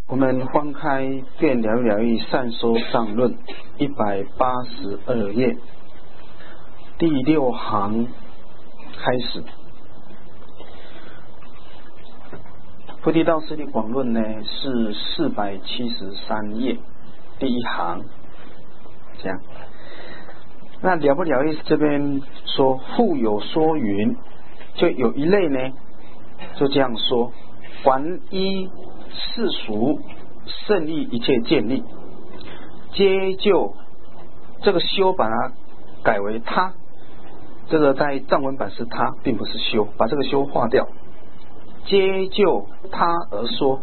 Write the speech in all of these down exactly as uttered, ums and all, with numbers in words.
我们翻开《辩了了义善说上论》一百八十二页第六行开始。菩提道次第广论呢是四百七十三页第一行，这样。那了不了义这边说复有说云，就有一类呢就这样说，凡依世俗胜利一切建立，皆就这个修把它改为他，这个在藏文版是他，并不是修，把这个修划掉，皆就他而说，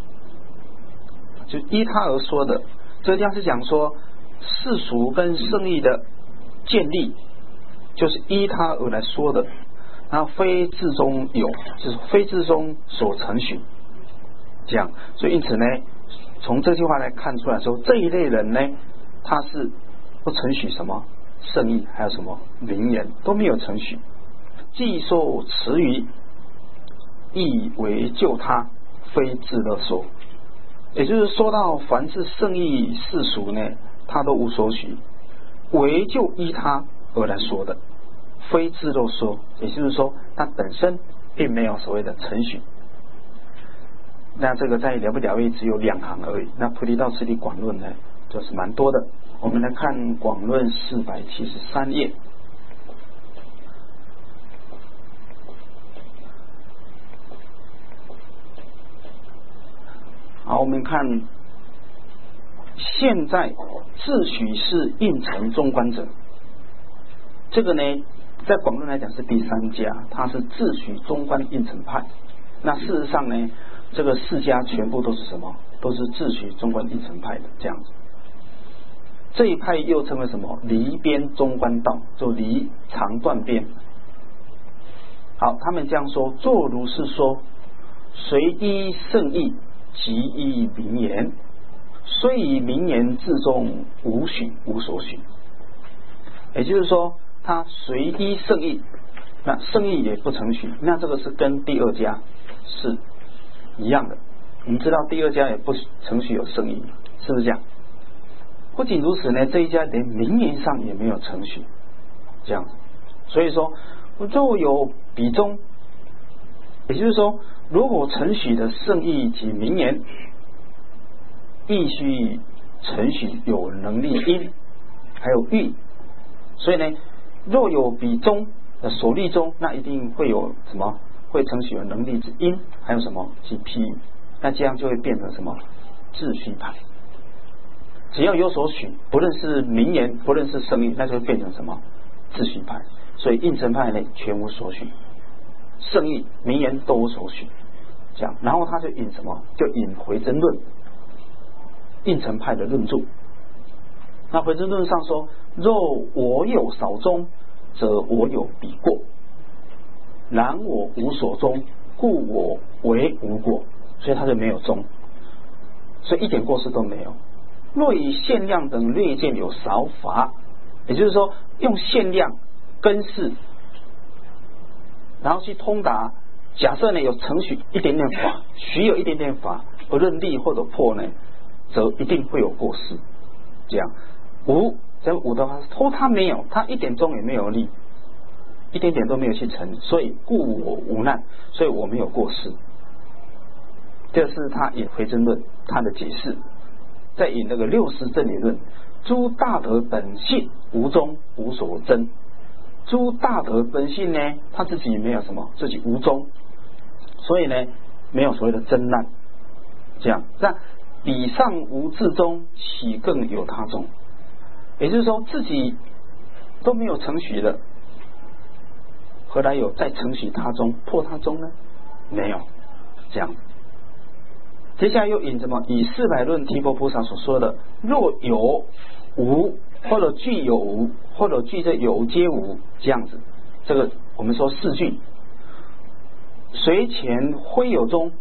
就依他而说的。这地方是讲说世俗跟胜利的建立就是依他而来说的，然后非自中有，就是非自中所承许，这样。所以因此呢，从这句话来看出来说，这一类人呢，他是不承许什么圣意，还有什么名言都没有承许，既受持于亦为救他，非自乐说。也就是说到凡是圣意世俗呢，他都无所许，为就依他而来说的，非自乐说。也就是说他本身并没有所谓的承许。那这个在了不了义只有两行而已，那菩提道次第广论呢就是蛮多的。我们来看广论四百七十三页。好，我们看现在自诩是应成中观者，这个呢在广论来讲是第三家，他是自诩中观应成派。那事实上呢，这个四家全部都是什么？都是自诩中观应成派的这样子。这一派又称为什么？离边中观道，就离长断边。好，他们这样说：作如是说，随依圣意，即依名言，虽以名言自中无许无所许。也就是说，他随依圣意，那圣意也不承许，那这个是跟第二家是一样的。我们知道第二家也不承许有圣意，是不是这样？不仅如此呢，这一家连名言上也没有承许，这样子。所以说，若有比中，也就是说，如果承许的圣意及名言，必须承许有能力因，还有欲。所以呢，若有比中的所立中，那一定会有什么？会承许有能力之因，还有什么及譬喻。那这样就会变成什么？秩序派。只要有所许，不论是名言，不论是圣意，那就会变成什么？秩序派。所以应成派呢，全无所许，圣意、名言都无所许，这样。然后他就引什么？就引回真论，应成派的论著。那回真论上说：若我有少中，则我有比过；然我无所中，故我为无过。所以他就没有中，所以一点过失都没有。若以限量等略见有少法，也就是说用限量根式，然后去通达。假设呢有承许一点点法，许有一点点法，不论利或者破呢，则一定会有过失。这样无这无的话，偷他没有，他一点中也没有利，一点点都没有去成，所以故我无难，所以我没有过失。这是他引回真论他的解释。再引那个六识真理论，诸大德本性无中无所争。诸大德本性呢，他自己没有什么，自己无中，所以呢没有所谓的争难。这样，那彼上无自中，岂更有他中？也就是说自己都没有承许的，何来有再承许他中破他中呢？没有。这样。接下来又引什么？以四百论提婆菩萨所说的，若有无，或者具有无，或者具这有皆无，这样子。这个我们说四句，随前徽有中，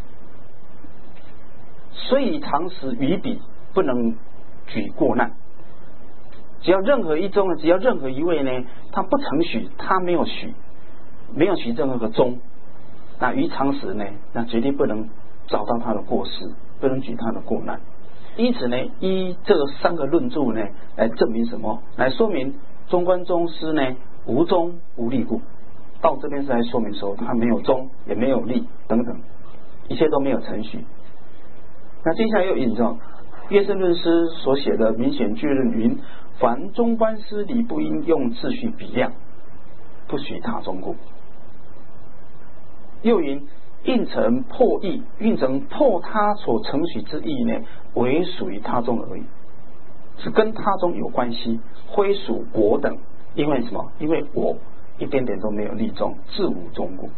虽以常识于彼，不能举过难。只要任何一中呢，只要任何一位呢，他不承许，他没有许，没有许任何个中，那于常识呢，那绝对不能找到他的过失， 不能举他的过难。因此呢，依这三个论著呢，来证明什么？来说明中观宗师呢无宗无立故。到这边是来说明说他没有宗也没有立等等，一切都没有程序。那接下来又引着乐圣论师所写的明显句论云：凡中观师理不应用秩序比量，不许他宗故。又云：应成破义，运成破他所承许之义呢，为属于他宗而已，是跟他宗有关系，非属我等。因为什么？因为我一点点都没有立宗，自无宗故。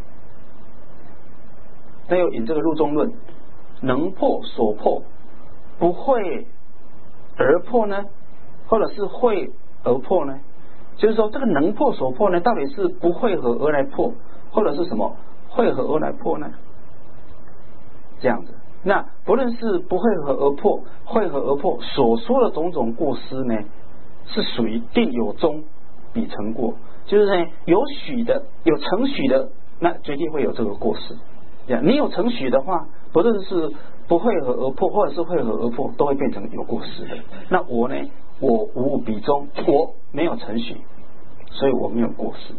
那又引这个入宗论：能破所破，不会而破呢，或者是会而破呢？就是说，这个能破所破呢，到底是不会合而来破，或者是什么会合而来破呢？这样子，那不论是不会合而破、会合而破所说的种种过失呢，是属于定有宗比成过，就是呢有许的、有承许的，那绝对会有这个过失。你有承许的话，不论是不会合而破，或者是会合而破，都会变成有过失的。那我呢，我无比宗，我没有承许，所以我没有过失。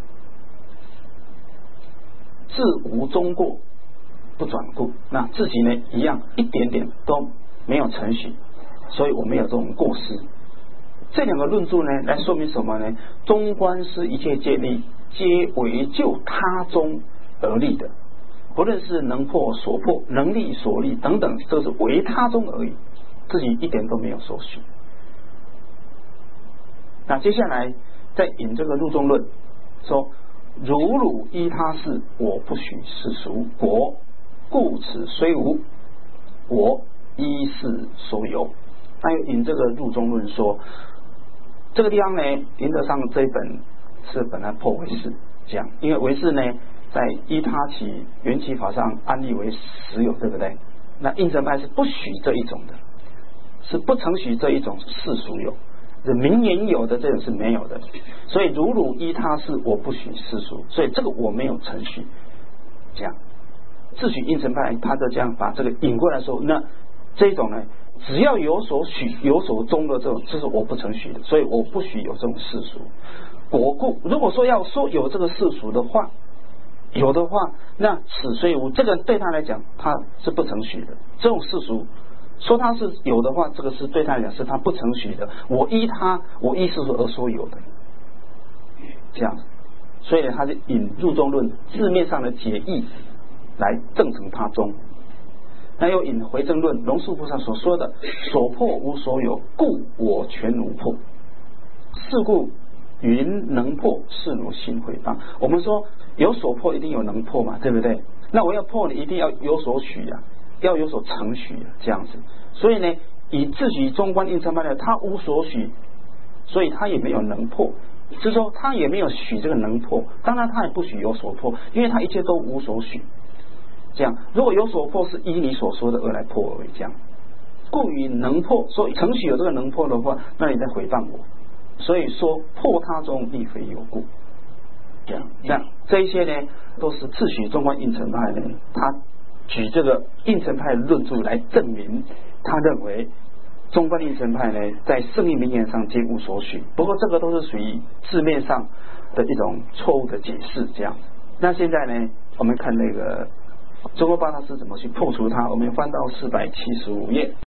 自无宗过，不转故。那自己呢，一样一点点都没有承许，所以我没有这种过失。这两个论著呢，来说明什么呢？中观师一切戒律，皆为就他宗而立的，不论是能破所破、能立所立等等，都是为他宗而已，自己一点都没有所许。那接下来再引这个入宗论，说如汝依他事，我不许世俗果，故此虽无，我依事所有。那又引这个入宗论说，这个地方呢，原则上这一本是本来破唯识这样，因为唯识呢在依他起缘起法上安立为实有，对不对？那应成派是不许这一种的，是不承许这一种世俗有，是名言有的这种是没有的。所以如汝依他事，我不许世俗，所以这个我没有承许。这样自许应成派他就这样把这个引过来说，那这种呢，只要有所许有所宗的这种，这是我不承许的，所以我不许有这种世俗。果故，如果说要说有这个世俗的话，有的话，那此虽无，这个对他来讲他是不承许的。这种世俗说他是有的话，这个是对他来讲是他不承许的。我依他，我依世俗而说有的，这样。所以呢，他就引入宗论字面上的解义来证成他宗。那又引回正论龙树菩萨所说的所破无所有，故我全无破。是故云能破，是汝心毁谤。我们说有所破一定有能破嘛，对不对？那我要破你一定要有所许啊，要有所承许啊，这样子。所以呢，以自许中观应成派的，他无所许，所以他也没有能破，就是说他也没有许这个能破。当然他也不许有所破，因为他一切都无所许。这样，如果有所破，是依你所说的而来破而已。这样，故于能破，所以承许有这个能破的话，那你在诽谤我。所以说破他中亦非有故。这样，这样这一些呢，都是自许中观应成派呢，他举这个应成派论著来证明，他认为中观应成派呢，在圣义名言上皆无所许。不过这个都是属于字面上的一种错误的解释。这样，那现在呢，我们看那个中国八大师怎么去破除它。我们翻到四百七十五页。